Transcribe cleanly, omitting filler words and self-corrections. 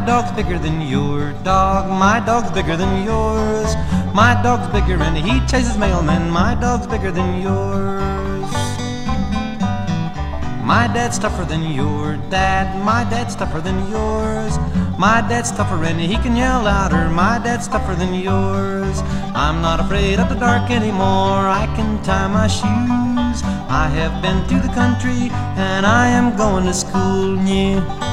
dog's bigger than your dog. My dog's bigger than yours. My dog's bigger and he chases mailmen. My dog's bigger than yours. My dad's tougher than your dad. My dad's tougher than yours. My dad's tougher and he can yell louder. My dad's tougher than yours. I'm not afraid of the dark anymore. I can tie my shoes. I have been through the country and I am going to school. Yeah.